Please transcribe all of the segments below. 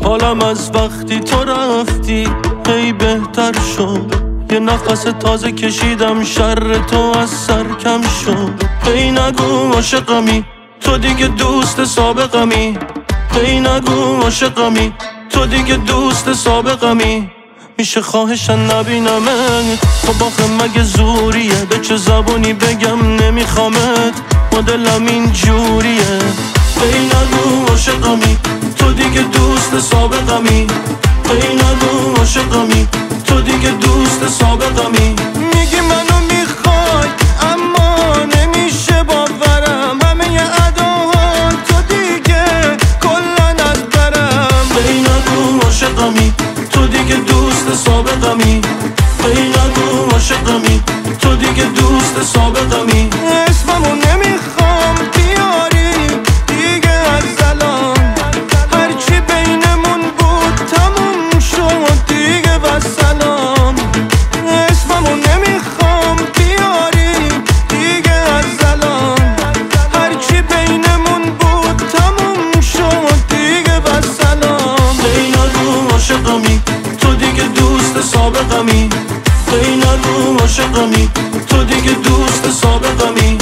حالم از وقتی تو رفتی هی بهتر شد. یه نفس تازه کشیدم شر تو از سر کم شد. هی نگو عاشقمی تو دیگه دوست سابقمی. هی نگو عاشقمی تو دیگه دوست سابقمی. میشه خواهشن نبینمت، خب آخه مگه زوریه؟ به چه زبونی بگم نمیخوامت؟ مدلم این جوریه. هی نگو عاشقمی تو دیگه دوست سابقمی. هی نگو عاشقمی تو دیگه دوست سابقمی. میگی منو میخوای اما نمیشه باورم، همه اداها تو دیگه کلن از برم. هی نگو عاشقمی تو دیگه دوست سابقمی. هی نگو عاشقمی تو دیگه دوست سابقمی. اسممو نمیخوام بیاری دیگه از الان، هرچی بینمون بود تموم شد دیگه و سلام. اسممو نمیخوام بیاری دیگه از الان، هرچی بینمون بود تموم شد دیگه و سلام. هی نگو عاشقمی تو دیگه دوست سابقمی. هی نگو عاشقمی تو دیگه دوست سابقمی.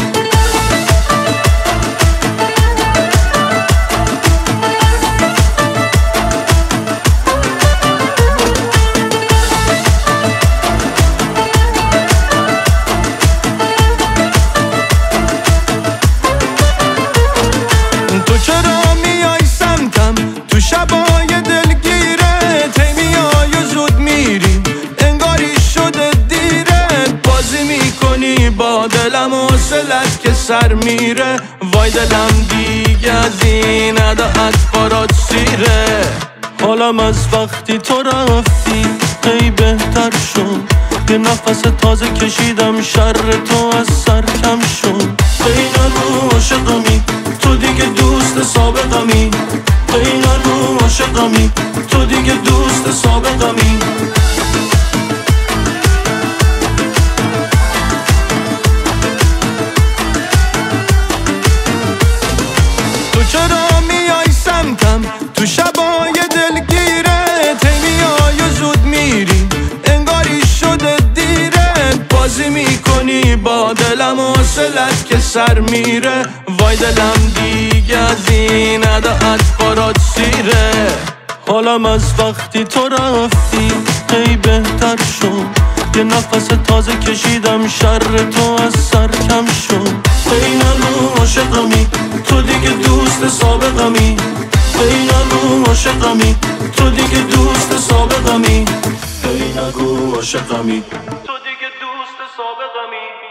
تو چرا میای سمتم تو شبای دلگیرت؟ هی میای و زود میری انگاری شده دیرت. بازی میکنی با دلم و حوصلت که سر میره. وای دلم دیگه از این اداعت برات سیره. حالم از وقتی تو رفتی هی بهتر شد. یه نفس تازه کشیدم شر تو از سر کم شد. هی نگو عاشقمی تو دیگه دوست سابقمی. هی نگو عاشقمی تو دیگه دوست سابقمی. تو چرا میای سمتم تو شبای دلگیرت؟ هی میای و زود میری انگاری شده دیرت. بازی میکنی با دلم و حوصلت که سر میره. وای دلم دیگه از این اداعت برات سیره. حالم از وقتی تو رفتی هی بهتر شد. یه نفس تازه کشیدم شر تو از سر کم شد. هی نگو عاشقمی تو دیگه دوست سابقمی. هی نگو عاشقمی تو دیگه دوست سابقمی. هی نگو عاشقمی تو دیگه دوست سابقمی.